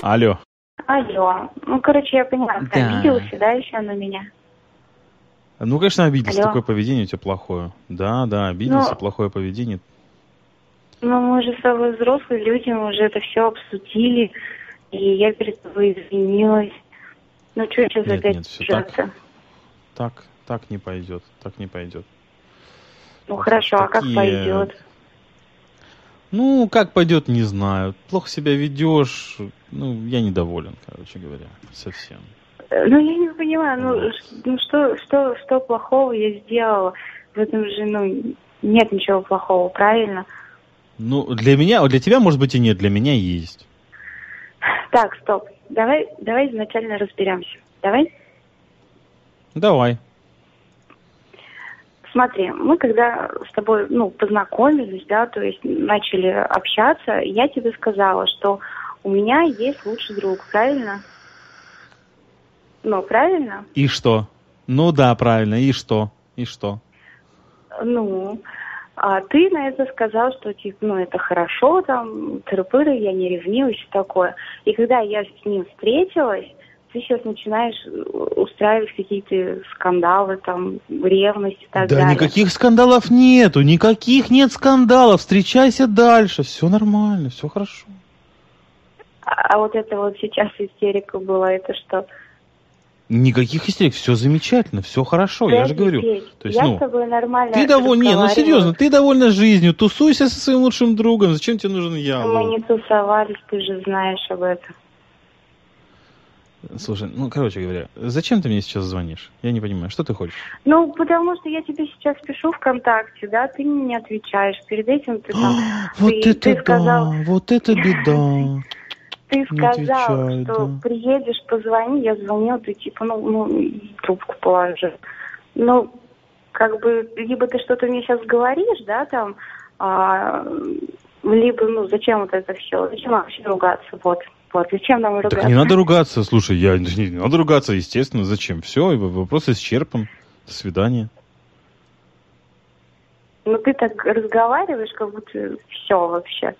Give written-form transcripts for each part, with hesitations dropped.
Алло. Алло. Ну, короче, я поняла, ты обиделся, да, еще на меня? Ну, конечно, обиделся. Алло. Такое поведение у тебя плохое. Да, обиделся, плохое поведение. Ну, мы же с тобой взрослые люди, мы уже это все обсудили, и я перед тобой извинилась. Ну, что сейчас опять держаться? Так не пойдет, так не пойдет. Ну, хорошо, а как пойдет? Ну, как пойдет, не знаю. Плохо себя ведешь. Ну, я недоволен, короче говоря, совсем. Ну, я не понимаю, что плохого я сделала? В этом же, нет ничего плохого, правильно? Ну, для тебя, может быть, и нет, для меня есть. Так, стоп. Давай изначально разберемся. Давай? Давай. Смотри, мы когда с тобой, познакомились, да, то есть начали общаться, я тебе сказала, что у меня есть лучший друг, правильно? Ну, правильно? И что? Ну да, правильно. И что? А ты на это сказал, что, это хорошо, там, тыры-пыры, я не ревнивый, все такое. И когда я с ним встретилась, ты сейчас начинаешь устраивать какие-то скандалы, там, ревность и так далее. Да никаких скандалов нету, нет скандалов, встречайся дальше, все нормально, все хорошо. А вот это вот сейчас истерика была, это что? Никаких истерик, все замечательно, все хорошо, я же говорю. То есть, я с тобой нормально серьезно, ты довольна жизнью, тусуйся со своим лучшим другом, зачем тебе нужен я? Мы не тусовались, ты же знаешь об этом. Слушай, короче говоря, зачем ты мне сейчас звонишь? Я не понимаю, что ты хочешь? Потому что я тебе сейчас пишу ВКонтакте, да, ты мне не отвечаешь. Перед этим ты там... Вот это беда. Ты сказал, что приедешь, позвони, я звонила, ты трубку положи. Либо ты что-то мне сейчас говоришь, да, там, либо, зачем вот это все? Зачем вообще ругаться? Вот, зачем нам ругаться? Так не надо ругаться, слушай, не надо ругаться, естественно, зачем? Все, вопрос исчерпан. До свидания. Ты так разговариваешь, как будто все вообще.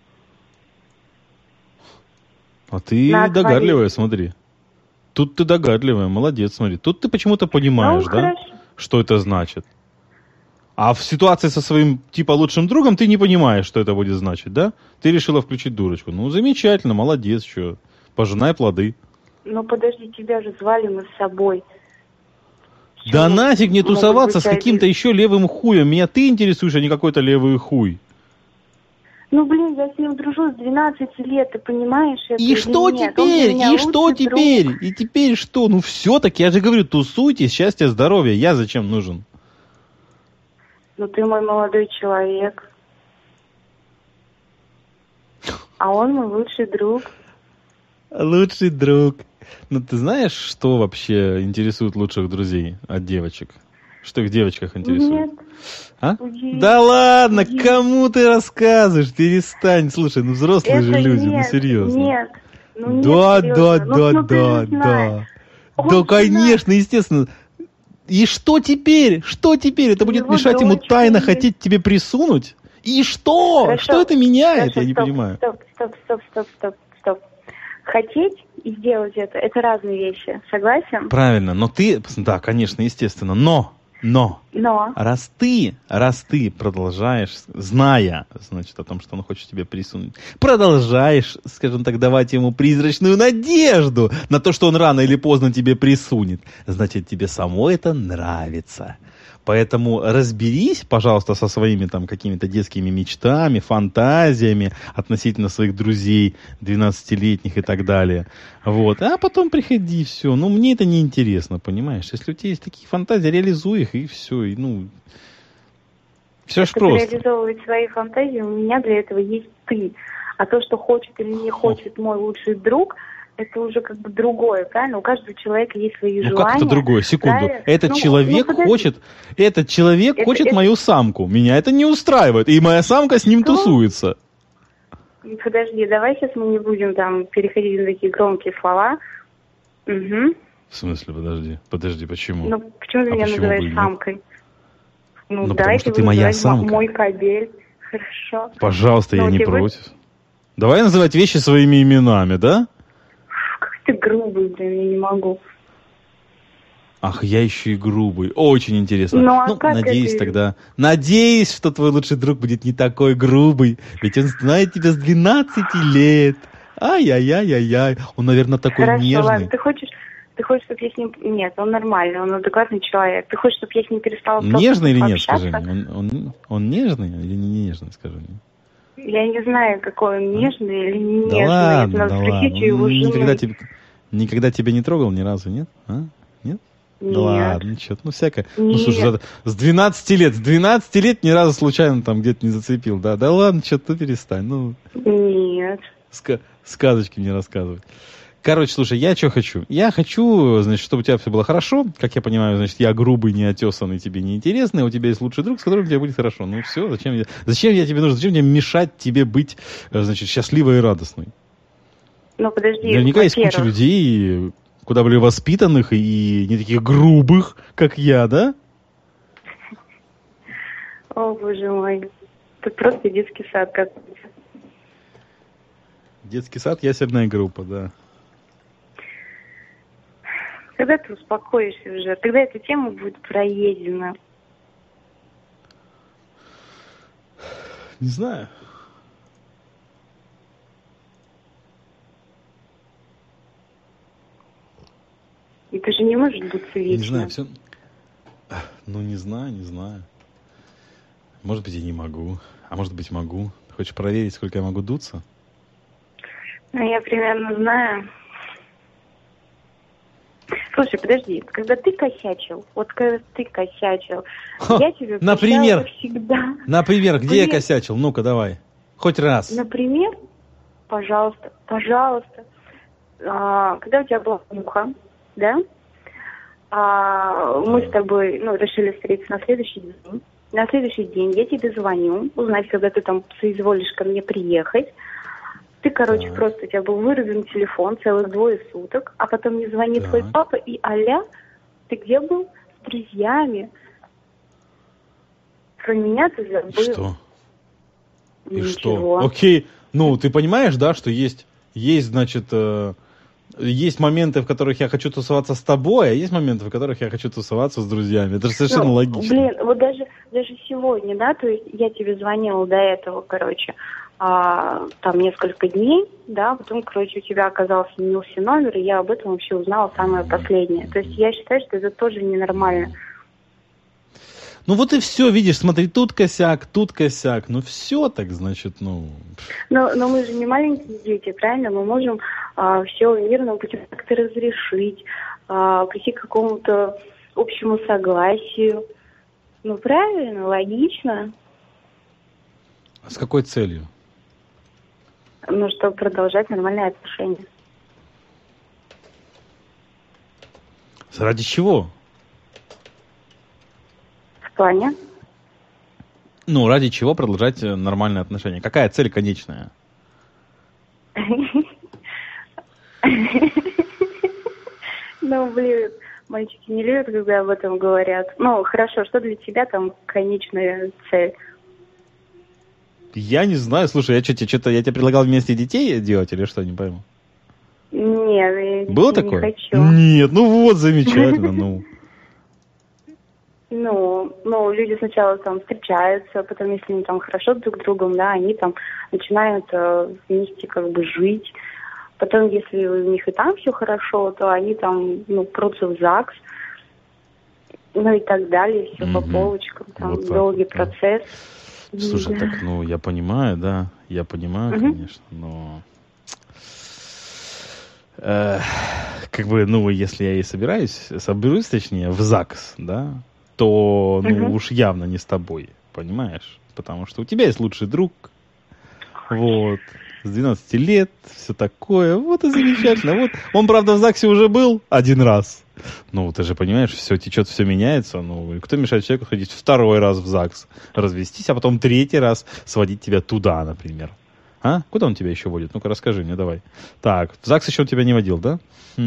А ты догадливая, смотри. Тут ты догадливая, молодец, смотри. Тут ты почему-то понимаешь, да, хорошо. что это значит. А в ситуации со своим, лучшим другом ты не понимаешь, что это будет значить, да? Ты решила включить дурочку. Замечательно, молодец, что. Пожинай плоды. Подожди, тебя же звали мы с собой. Да нафиг не тусоваться с каким-то еще левым хуем. Меня ты интересуешь, а не какой-то левый хуй. Я с ним дружу с 12 лет, ты понимаешь это? И что теперь? И теперь что? Все так, я же говорю, тусуйтесь, счастья, здоровья. Я зачем нужен? Ты мой молодой человек. А он мой лучший друг. Лучший друг. Ты знаешь, что вообще интересует лучших друзей от девочек? Что их в девочках интересует? Нет. А? Да ладно, кому ты рассказываешь? Перестань. Слушай, взрослые же люди, серьезно. Нет. Да. Да, конечно, естественно. И что теперь? Это будет мешать ему тайно хотеть тебе присунуть? И что? Хорошо. Что это меняет? Я не понимаю. Стоп. Хотеть и сделать это разные вещи. Согласен? Правильно, но ты... Да, конечно, естественно. Но раз ты продолжаешь, зная, о том, что он хочет тебе присунуть, продолжаешь, скажем так, давать ему призрачную надежду на то, что он рано или поздно тебе присунет, значит, тебе само это нравится. Поэтому разберись, пожалуйста, со своими какими-то детскими мечтами, фантазиями относительно своих друзей 12-летних и так далее. А потом приходи, все. Мне это не интересно, понимаешь? Если у тебя есть такие фантазии, реализуй их, и все. Все ж просто. Реализовывать свои фантазии, у меня для этого есть ты. А то, что хочет или не хочет мой лучший друг, это уже другое, правильно? У каждого человека есть свои желания. Как это другое? Секунду. Правильно? Этот человек хочет мою самку. Меня это не устраивает. И моя самка с ним тусуется. Подожди, давай сейчас мы не будем переходить на такие громкие слова. Угу. В смысле, подожди, почему? Почему ты меня называешь самкой? Потому что ты моя самка. Мой кобель. Хорошо. Пожалуйста, я не против. Давай называть вещи своими именами, да? Ты грубый, блин, я не могу. Ах, я еще и грубый. Очень интересно. Ну, надеюсь это... тогда. Надеюсь, что твой лучший друг будет не такой грубый. Ведь он знает тебя с 12 лет. Ай-яй-яй-яй-яй. Он, наверное, такой Хорошо, нежный. Ладно, ты хочешь, чтобы я с ним... Нет, он нормальный, он адекватный человек. Ты хочешь, чтобы я с ним перестала нежный или нет, общаться? скажи мне. Он нежный или не нежный, скажи мне? Я не знаю, какой он нежный или не да нежный. Ладно, надо спросить у его жены. Никогда тебя не трогал ни разу, нет? Нет? Нет. Да ладно, что-то, всякое. Нет. Слушай, с 12 лет ни разу случайно там где-то не зацепил, да? Да ладно, что-то перестань, Нет. Сказочки мне рассказывать. Короче, слушай, я что хочу? Я хочу, значит, чтобы у тебя все было хорошо. Как я понимаю, значит, я грубый, неотесанный, тебе неинтересный, а у тебя есть лучший друг, с которым тебе будет хорошо. Ну все, зачем я тебе нужен? Зачем мне мешать тебе быть, значит, счастливой и радостной? Ну подожди, наверняка есть куча людей, куда более воспитанных и не таких грубых, как я, да? О, боже мой. Тут просто детский сад какой-то. Детский сад, ясельная группа, да. Когда ты успокоишься уже? Когда эта тема будет проедена? Не знаю. Это же не может быть вечно. Не знаю, все... не знаю. Может быть, я не могу. А может быть, могу. Хочешь проверить, сколько я могу дуться? Я примерно знаю. Слушай, подожди, когда ты косячил, я тебе например, всегда. Например, где я косячил? Ну-ка, давай. Хоть раз. Например, пожалуйста. Когда у тебя была муха, да? Мы с тобой, решили встретиться на следующий день. На следующий день я тебе звоню, узнать, когда ты там соизволишь ко мне приехать. Ты, просто у тебя был вырубен телефон целых 2 суток, а потом мне звонит твой папа и ты где был? С друзьями. Про меня ты забыл. И что? Ничего. Что? Окей. Ты понимаешь, да, что есть, значит, есть моменты, в которых я хочу тусоваться с тобой, а есть моменты, в которых я хочу тусоваться с друзьями. Это же совершенно логично. Блин, вот даже сегодня, да, то есть я тебе звонила до этого, там несколько дней, да, потом, у тебя оказался сменился номер, и я об этом вообще узнала самое последнее. То есть я считаю, что это тоже ненормально. Вот и все, видишь, смотри, тут косяк, все так, значит, Но мы же не маленькие дети, правильно? Мы можем все мирным путем как-то разрешить, прийти к какому-то общему согласию. Правильно, логично. А с какой целью? Чтобы продолжать нормальные отношения. Ради чего? В плане? Ради чего продолжать нормальные отношения? Какая цель конечная? Мальчики не любят, когда об этом говорят. Хорошо, что для тебя там конечная цель? Я не знаю, слушай, я тебе предлагал вместе детей делать или что, не пойму? Нет, я было не такое? хочу. Нет, замечательно, люди сначала там встречаются, потом, если они там хорошо друг с другом, да, они там начинают вместе жить. Потом, если у них и там все хорошо, то они там, прутся в ЗАГС, и так далее, все по полочкам, там долгий процесс. Слушай, так, я понимаю, да, конечно, но... если я и соберусь, точнее, в ЗАГС, да, то, уж явно не с тобой, понимаешь? Потому что у тебя есть лучший друг, с 12 лет, все такое, и замечательно. Он, правда, в ЗАГСе уже был 1 раз. Ты же понимаешь, все течет, все меняется. Кто мешает человеку ходить 2 раз в ЗАГС, развестись, а потом 3 раз сводить тебя туда, например? А? Куда он тебя еще водит? Ну-ка, расскажи мне, давай. Так, в ЗАГС еще он тебя не водил, да?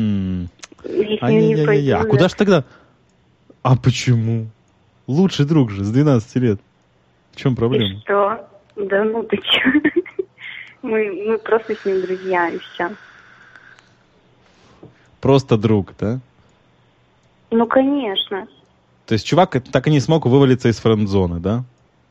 А куда же тогда? А почему? Лучший друг же, с 12 лет. В чем проблема? И что? Да ты че? Мы просто с ним друзья, и все. Просто друг, да? Ну, конечно. То есть чувак так и не смог вывалиться из френд-зоны, да?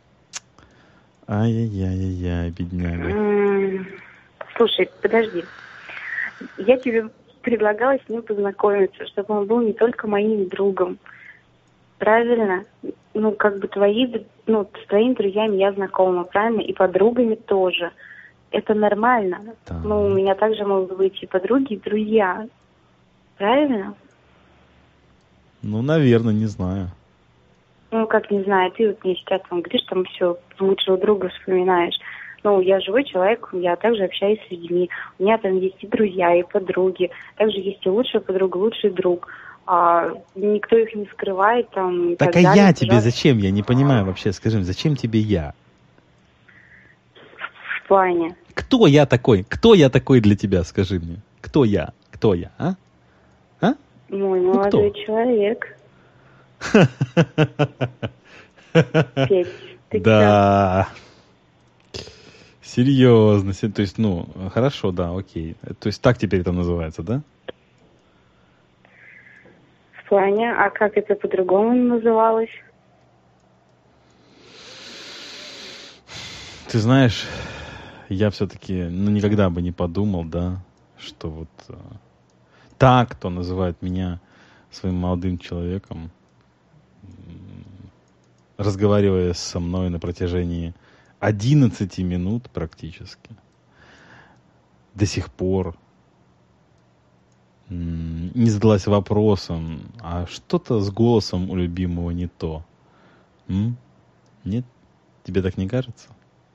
Ай-яй-яй-яй, бедняга. Слушай, подожди. Я тебе предлагала с ним познакомиться, чтобы он был не только моим другом. Правильно? Ну, как бы с твоими друзьями я знакома, правильно? И подругами тоже. Это нормально. Да. Ну, у меня также могут быть и подруги, и друзья. Правильно? Ну, наверное, не знаю. Ну, как не знаю, ты вот мне сейчас там говоришь, там все, лучшего друга вспоминаешь. Ну, я живой человек, я также общаюсь с людьми. У меня там есть и друзья, и подруги. Также есть и лучшая подруга, лучший друг. Никто их не скрывает там. Так а я тебе зачем? Я не понимаю вообще. Скажи, зачем тебе я? В плане. Кто я такой? Кто я такой для тебя, скажи мне? Кто я? Кто я, а? А? Мой молодой человек. Петь, ты да. Серьезно. То есть, хорошо, да, окей. То есть так теперь это называется, да? В плане, а как это по-другому называлось? Ты знаешь, я все-таки никогда бы не подумал, да, что вот так, кто называет меня своим молодым человеком, разговаривая со мной на протяжении 11 минут практически, до сих пор не задалась вопросом, а что-то с голосом у любимого не то. Нет? Тебе так не кажется?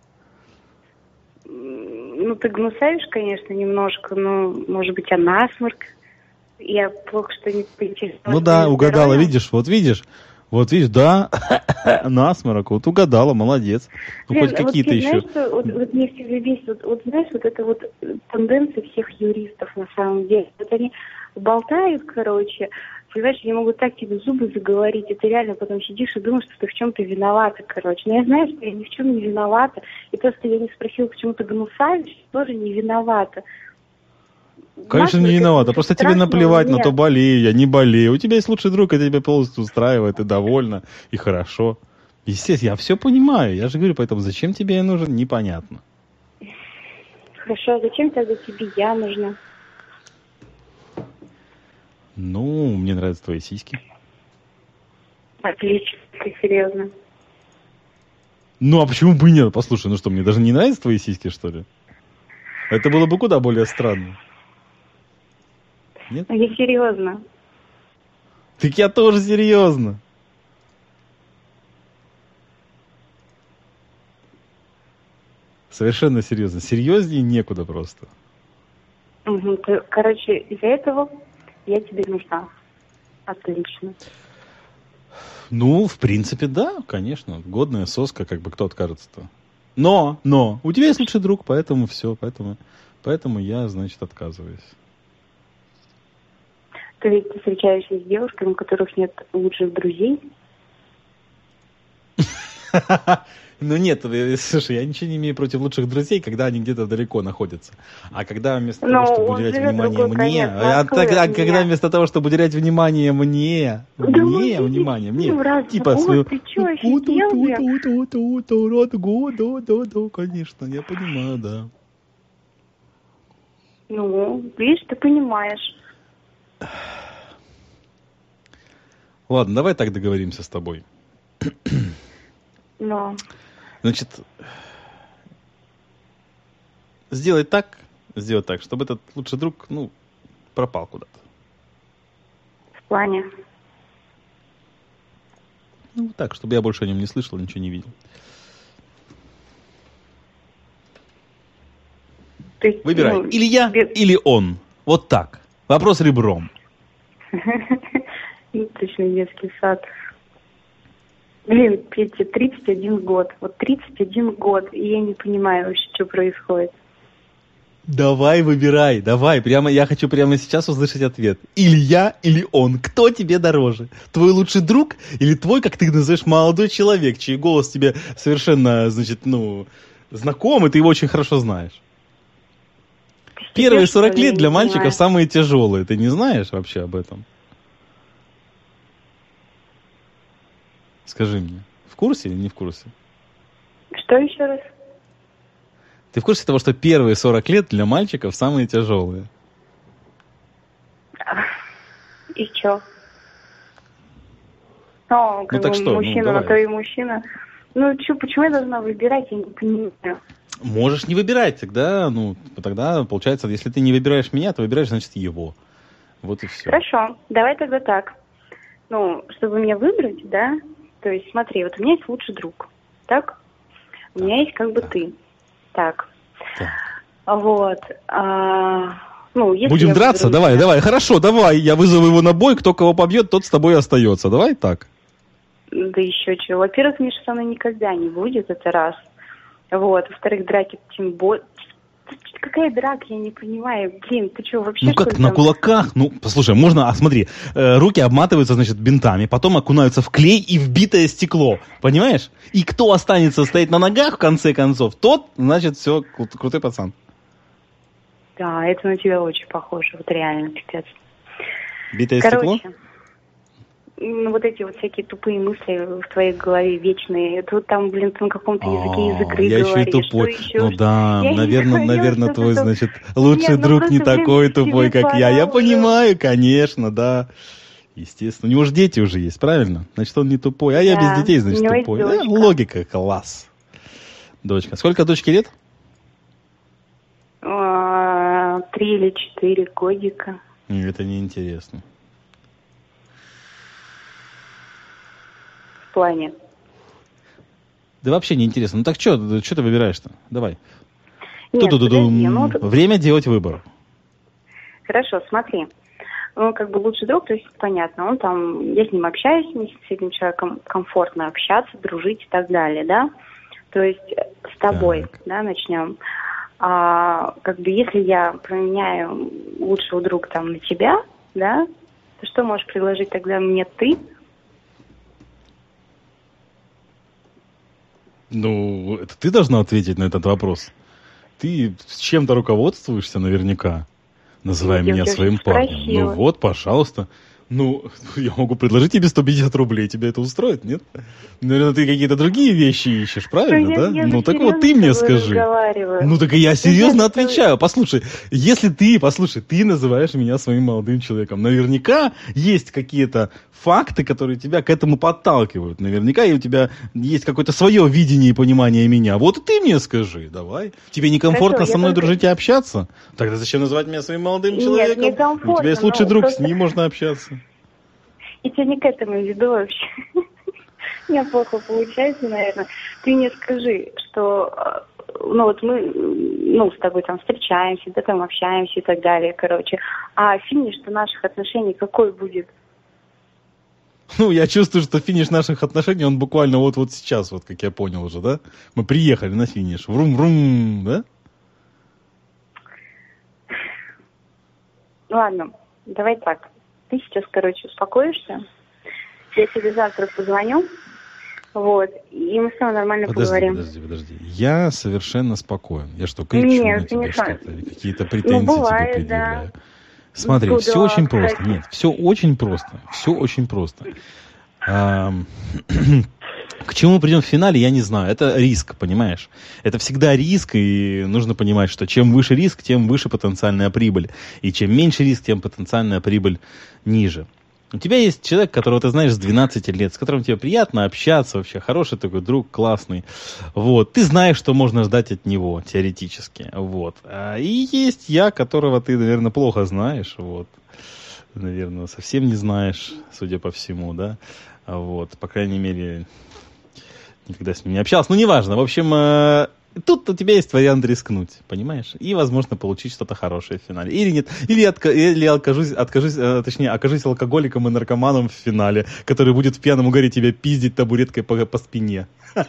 Ну, ты гнусавишь, конечно, немножко, но, может быть, насморк. Я плохо что не поинтересовалась. Ну да, угадала, видишь, да, насморк, вот угадала, молодец. Ну, хоть какие-то еще. Вот мне всегда бесит, знаешь, вот это вот тенденция всех юристов на самом деле. Вот они болтают, короче, понимаешь, они могут так тебе зубы заговорить, и ты реально потом сидишь и думаешь, что ты в чем-то виновата, короче. Но я знаю, что я ни в чем не виновата, и просто я не спросила, почему ты гнусавишь, тоже не виновата. Конечно, не виновата. Просто тебе наплевать на то, болею я, не болею. У тебя есть лучший друг, это тебя полностью устраивает, и довольна, и хорошо. Естественно, я все понимаю. Я же говорю, поэтому зачем тебе я нужен, непонятно. Хорошо, а зачем тогда тебе я нужна? Ну, мне нравятся твои сиськи. Отлично, ты серьезно. Ну, а почему бы и нет? Послушай, что, мне даже не нравятся твои сиськи, что ли? Это было бы куда более странно. Нет? Я серьезно. Так я тоже серьезно. Совершенно серьезно. Серьезнее некуда просто. Угу. Короче, из-за этого я тебе нужна. Отлично. Ну, в принципе, да, конечно. Годная соска, как бы кто откажется-то. Но, у тебя есть лучший друг, поэтому все, поэтому я, значит, отказываюсь. Ты ведь встречаешься с девушками, у которых нет лучших друзей? Ну нет, слушай, я ничего не имею против лучших друзей, когда они где-то далеко находятся. А когда вместо того, чтобы уделять внимание мне, когда вместо того, чтобы уделять внимание мне, типа свою... Конечно, я понимаю, да. Ну, видишь, ты понимаешь. Ладно, давай так договоримся с тобой. Но. Значит, сделать так, чтобы этот лучший друг, пропал куда-то. В плане? Так, чтобы я больше о нем не слышал, ничего не видел. Выбирай, или я, или он. Вот так. Вопрос ребром. Точно детский сад. Блин, Петя, 31 год. Вот 31 год, и я не понимаю вообще, что происходит. Давай, выбирай, давай. Я хочу прямо сейчас услышать ответ. Или я, или он. Кто тебе дороже? Твой лучший друг или твой, как ты называешь, молодой человек, чей голос тебе совершенно, знаком, и ты его очень хорошо знаешь? Ты Первые 40 лет для мальчиков самые тяжелые. Ты не знаешь вообще об этом? Скажи мне, в курсе или не в курсе? Что еще раз? Ты в курсе того, что первые 40 лет для мальчиков самые тяжелые? И чё? Ну, как так что? Мужчина, на то и мужчина. Ну, чё, почему я должна выбирать, я не понимаю. Можешь не выбирать, тогда получается, если ты не выбираешь меня, то выбираешь, значит, его. Вот и все. Хорошо, давай тогда так. Ну, чтобы меня выбрать, да, то есть смотри, вот у меня есть лучший друг, так? У меня есть как бы ты. Так. Вот. Если будем драться? Давай, хорошо, давай. Я вызову его на бой, кто кого побьет, тот с тобой и остается. Давай так. Да еще чего. Во-первых, Миша со мной никогда не будет, это раз. Вот. Во-вторых, драки тем более... Какая драка, я не понимаю. Блин, ты что, вообще... Ну как, на кулаках? Ну, послушай, можно... смотри, руки обматываются, значит, бинтами, потом окунаются в клей и в битое стекло. Понимаешь? И кто останется стоять на ногах, в конце концов, тот, значит, все, крутой пацан. Да, это на тебя очень похоже. Вот реально, пипец. Битое стекло? Вот эти вот всякие тупые мысли в твоей голове вечные. Тут там, блин, ты на каком-то язык игры я говоришь. Я еще и тупой. Ну да, я наверное, твой, значит, лучший друг не такой тупой, как я. Я понимаю, конечно, да. Естественно. У него же дети уже есть, правильно? Значит, он не тупой. А я без детей, значит, тупой. Да, логика, класс. Дочка. Сколько дочке лет? 3 или 4 годика. Это неинтересно. В плане? Да вообще неинтересно. Ну так что ты выбираешь-то? Давай. Нет, время делать выбор. Хорошо, смотри. Ну, как бы лучший друг, то есть понятно, он там, я с ним общаюсь, мне с этим человеком комфортно общаться, дружить и так далее, да? То есть с тобой, да, начнем. Как бы если я променяю лучшего друга там на тебя, да, то что можешь предложить тогда мне ты? Ну, это ты должна ответить на этот вопрос. Ты с чем-то руководствуешься наверняка, называя меня своим парнем. Ну вот, пожалуйста. Ну, я могу предложить тебе 150 рублей. Тебя это устроит, нет? Наверное, ты какие-то другие вещи ищешь, правильно, да? Ну, так вот, ты мне скажи. Ну, так и я серьезно отвечаю. Послушай, если ты называешь меня своим молодым человеком, наверняка есть какие-то факты, которые тебя к этому подталкивают. Наверняка у тебя есть какое-то свое видение и понимание меня. Вот и ты мне скажи, давай. Тебе некомфортно со мной дружить и общаться? Тогда зачем называть меня своим молодым человеком? Нет, некомфортно. У тебя есть лучший друг, с ним можно общаться. Я тебя не к этому веду вообще. У меня плохо получается, наверное. Ты мне скажи, что мы с тобой там встречаемся, да, там общаемся и так далее, короче. А финиш-то наших отношений какой будет? Ну, я чувствую, что финиш наших отношений, он буквально вот сейчас, вот как я понял уже, да? Мы приехали на финиш. Врум-врум, да? Ладно, давай так. Ты сейчас, короче, успокоишься. Я тебе завтра позвоню. Вот. И мы с тобой нормально поговорим. Подожди. Я совершенно спокоен. Я что, кричу на тебя что-то? Или какие-то претензии тебе предъявляю? Да. Смотри, все очень просто. Нет, все очень просто. Все очень просто. К чему мы придем в финале, я не знаю. Это риск, понимаешь? Это всегда риск, и нужно понимать, что чем выше риск, тем выше потенциальная прибыль. И чем меньше риск, тем потенциальная прибыль ниже. У тебя есть человек, которого ты знаешь с 12 лет, с которым тебе приятно общаться, вообще хороший такой друг, классный. Вот. Ты знаешь, что можно ждать от него, теоретически. Вот. И есть я, которого ты, наверное, плохо знаешь. Вот. Наверное, совсем не знаешь, судя по всему, да. Вот. По крайней мере, никогда с ним не общался. Ну, неважно. В общем, тут у тебя есть вариант рискнуть, понимаешь? И, возможно, получить что-то хорошее в финале. Или нет. Или окажусь алкоголиком и наркоманом в финале, который будет в пьяном угаре тебя пиздить табуреткой по спине.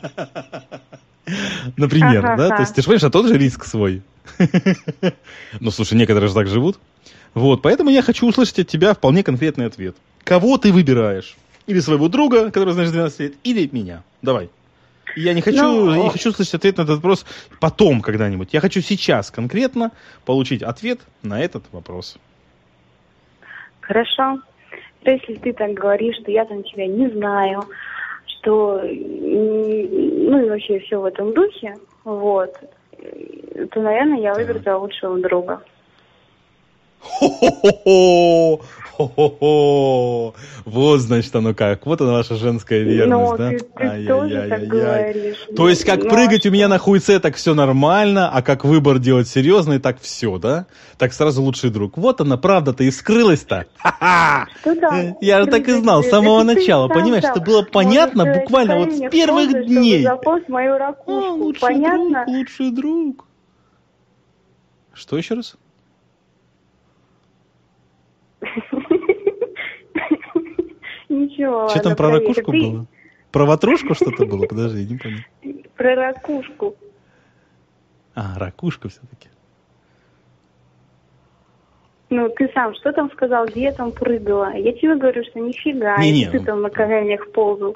Например, да? То есть, ты же понимаешь, тот же риск свой. Ну, слушай, некоторые же так живут. Вот, поэтому я хочу услышать от тебя вполне конкретный ответ. Кого ты выбираешь? Или своего друга, который знаешь 12 лет, или меня. Давай. Я не хочу слышать ответ на этот вопрос потом когда-нибудь. Я хочу сейчас конкретно получить ответ на этот вопрос. Хорошо. Если ты так говоришь, что я там тебя не знаю, что, ну и вообще все в этом духе, вот, то, наверное, я выберу за лучшего друга. Хо-хо-хо-хо! Хо-хо-хо! Вот, значит, оно как. Вот она ваша женская верность, да? Ты тоже так говоришь. То есть, как прыгать у меня на хуйце, так все нормально, а как выбор делать серьезный, так все, да? Так сразу лучший друг. Вот она, правда-то и скрылась-то. Ха-ха! Я же так и знал с самого начала, понимаешь? Это было понятно буквально вот с первых дней. Мою ракушку. Понятно? Лучший друг. Что еще раз? Ничего, что там про ракушку было? Про ватрушку что-то было? Подожди, я не понял. Про ракушку. А, ракушка все-таки. Ну, ты сам что там сказал, где я там прыгала? Я тебе говорю, что нифига, ты там на коленях ползал.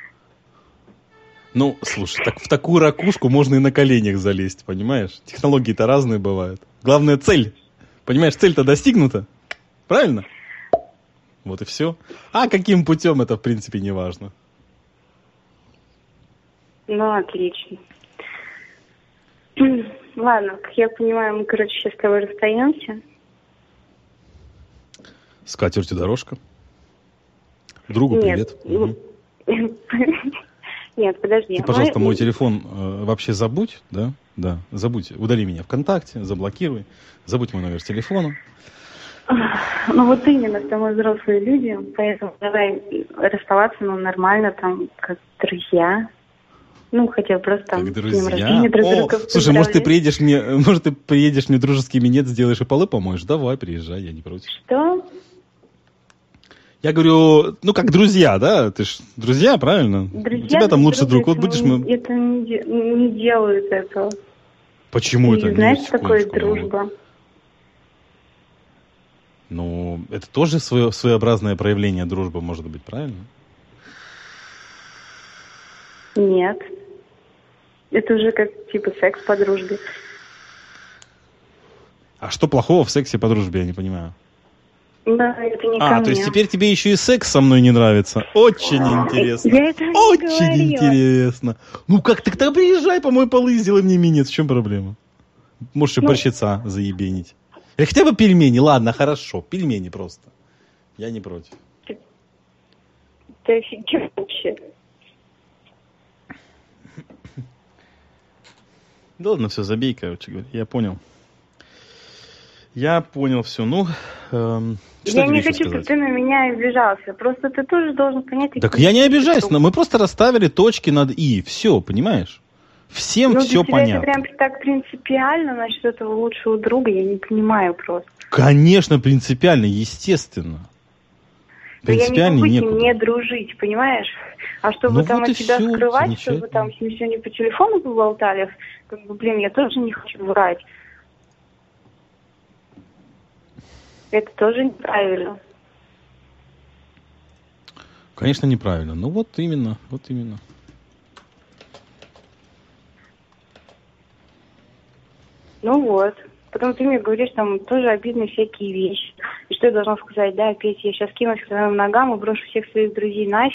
Ну, слушай, так в такую ракушку можно и на коленях залезть, понимаешь? Технологии-то разные бывают. Главное цель. Понимаешь, цель-то достигнута. Правильно? Вот и все. А каким путем, это в принципе не важно. Ну, отлично. Ладно, как я понимаю, мы, короче, сейчас с тобой расстаемся. С катертью дорожка. Другу привет. Нет, подожди. Ты, пожалуйста, мой телефон вообще забудь, да? Да, забудь. Удали меня ВКонтакте, заблокируй. Забудь мой номер телефона. Ну вот именно, что мы взрослые люди, поэтому давай расставаться, ну, нормально, там, как друзья. Ну, хотя бы просто там, как друзья. Слушай, может ты приедешь мне дружеский минет сделаешь и полы помоешь? Давай, приезжай, я не против. Что? Я говорю, ну, как друзья, да? Ты ж друзья, правильно? Друзья, у тебя там лучший друг. Вот будешь мы... Это не делают этого. Почему это? Знаешь, что такое дружба? Ну, это тоже своеобразное проявление дружбы, может быть, правильно? Нет. Это уже как, типа, секс по дружбе. А что плохого в сексе по дружбе, я не понимаю? Да, это не ко мне. То есть теперь тебе еще и секс со мной не нравится? Очень интересно. Я это Очень интересно. Ну как, тогда приезжай, помой полы, сделай мне минет. В чем проблема? Можешь еще борщица заебенить. Или хотя бы пельмени. Ладно, хорошо. Пельмени просто. Я не против. Ты офигел вообще. Да ладно, все, забей, короче говоря. Я понял. Я понял все. Ну, я не хочу, чтобы ты на меня обижался. Просто ты тоже должен понять... Так я не обижаюсь, но мы просто расставили точки над «и». Все, понимаешь? Всем все понятно. Это прям так принципиально насчет этого лучшего друга, я не понимаю просто. Конечно, принципиально, естественно. Принципиально я не могу не дружить, понимаешь? А чтобы там от тебя скрывать, чтобы там с ним сегодня по телефону поболтали, как бы, блин, я тоже не хочу врать. Это тоже неправильно. Конечно, неправильно. Ну вот именно, вот именно. Ну вот. Потом ты мне говоришь, там тоже обидные всякие вещи. И что я должна сказать? Да, Петя, я сейчас кинусь к твоим ногам и брошу всех своих друзей нафиг.